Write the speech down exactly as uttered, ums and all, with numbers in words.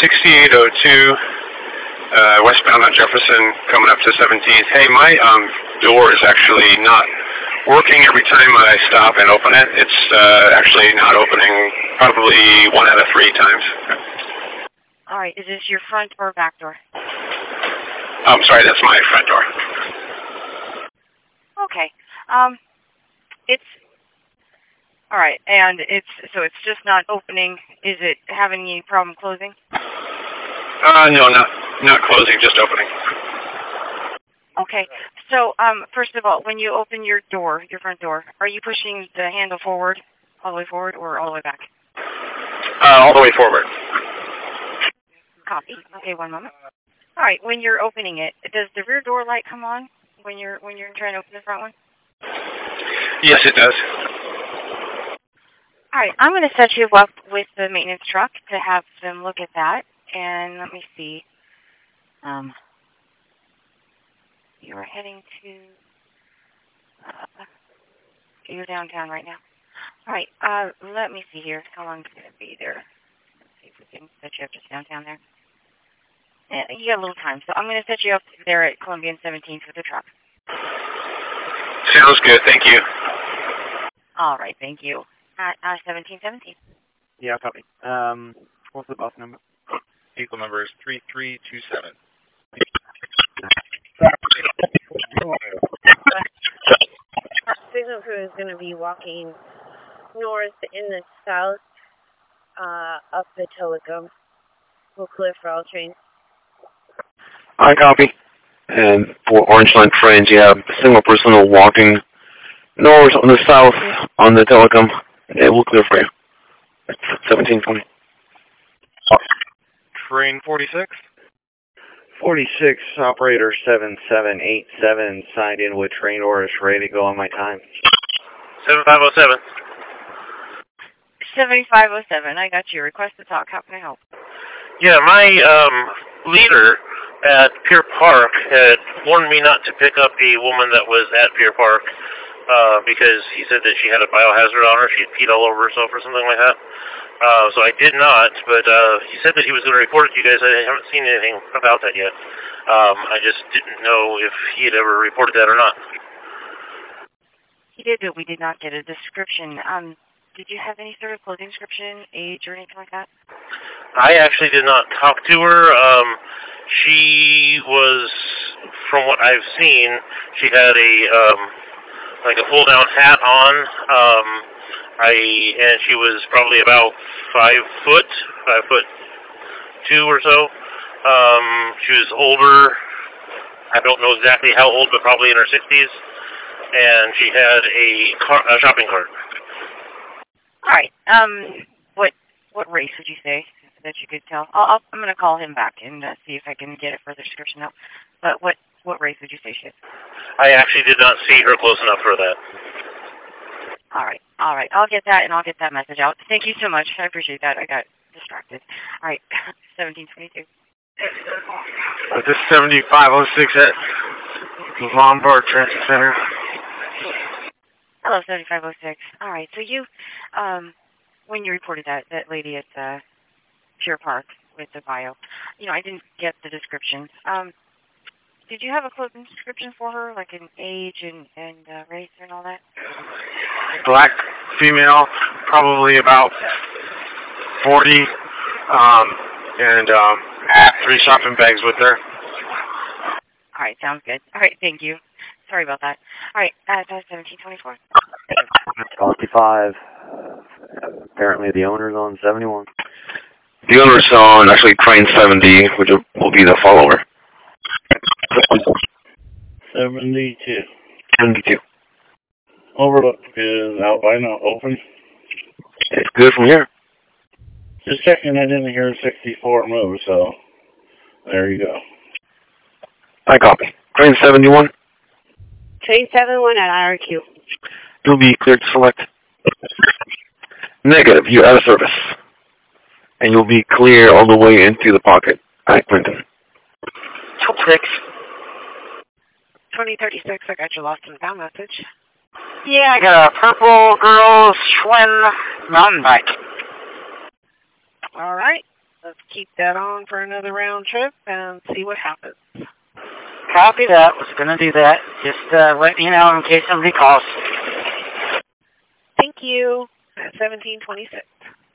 sixty-eight oh two, uh, westbound on Jefferson, coming up to seventeenth. Hey, my um, door is actually not working every time I stop and open it. It's uh, actually not opening probably one out of three times. All right, is this your front or back door? Oh, I'm sorry, that's my front door. Okay. Um, it's... All right, and it's... So it's just not opening. Is it having any problem closing? Uh, no, not, not closing, just opening. Okay. So, um, first of all, when you open your door, your front door, are you pushing the handle forward, all the way forward, or all the way back? Uh, all the way forward. Copy. Okay, one moment. All right. When you're opening it, does the rear door light come on when you're when you're trying to open the front one? Yes, it does. All right. I'm going to set you up with the maintenance truck to have them look at that, and let me see. Um. You are heading to, uh, you're downtown right now. All right, uh, let me see here. How long is it going to be there? Let's see if we can set you up just downtown there. Yeah, you got a little time, so I'm going to set you up there at Columbia and seventeenth with the truck. Sounds good, thank you. All right, thank you. At uh, seventeen seventeen. Yeah, copy. Um, what's the bus number? Vehicle number is three three two seven. Our signal crew is going to be walking north in the south, uh, up the Telecom. We'll clear for all trains. I copy. And for Orange Line trains, you have a single person walking north on the south on the Telecom. Yeah, we'll clear for you. It's seventeen twenty. Train forty-six? forty-six, operator seven seven eight seven, signed in with train orders, ready to go on my time. seven five oh seven. seventy-five oh seven, I got you. Request to talk. How can I help? Yeah, my um, leader at Pier Park had warned me not to pick up a woman that was at Pier Park uh, because he said that she had a biohazard on her. She had peed all over herself or something like that. Uh, so I did not, but uh, he said that he was going to report it to you guys. I haven't seen anything about that yet. Um, I just didn't know if he had ever reported that or not. He did, but we did not get a description. Um, did you have any sort of clothing description, age, or anything like that? I actually did not talk to her. Um, she was, from what I've seen, she had a um, like a pull-down hat on. Um, I and she was probably about five foot, five foot two or so. Um, she was older. I don't know exactly how old, but probably in her sixties. And she had a, car, a shopping cart. All right. Um, what what race would you say that you could tell? I'll, I'll, I'm going to call him back and uh, see if I can get a further description out. But what what race would you say she is? I actually did not see her close enough for that. All right. All right. I'll get that, and I'll get that message out. Thank you so much. I appreciate that. I got distracted. All right. seventeen twenty-two. This is seventy-five oh six at Lombard Transit Center. Hello, seventy-five oh six. All right. So you, um, when you reported that, that lady at uh, Pier Park with the bio, you know, I didn't get the description. Um, did you have a clothing description for her, like an age and, and uh, race and all that? Black female, probably about forty, um, and um, three shopping bags with her. All right, sounds good. All right, thank you. Sorry about that. All right, uh, that's seventeen twenty-four. twenty-five. Apparently the owner's on seventy-one. The owner's on actually train seventy, which will be the follower. seventy-two. seventy-two. Overlook is out by now, open. It's good from here. Just checking, I didn't hear sixty-four move, so there you go. I copy. Train seventy-one. Train seventy-one at I R Q. You'll be cleared to select. Negative, you're out of service. And you'll be clear all the way into the pocket at Clinton. six. twenty thirty-six, I got your lost and found message. Yeah, I got a purple girl Schwinn mountain bike. All right, let's keep that on for another round trip and see what happens. Copy that. Was going to do that. Just uh, let you know in case somebody calls. Thank you. At seventeen twenty-six.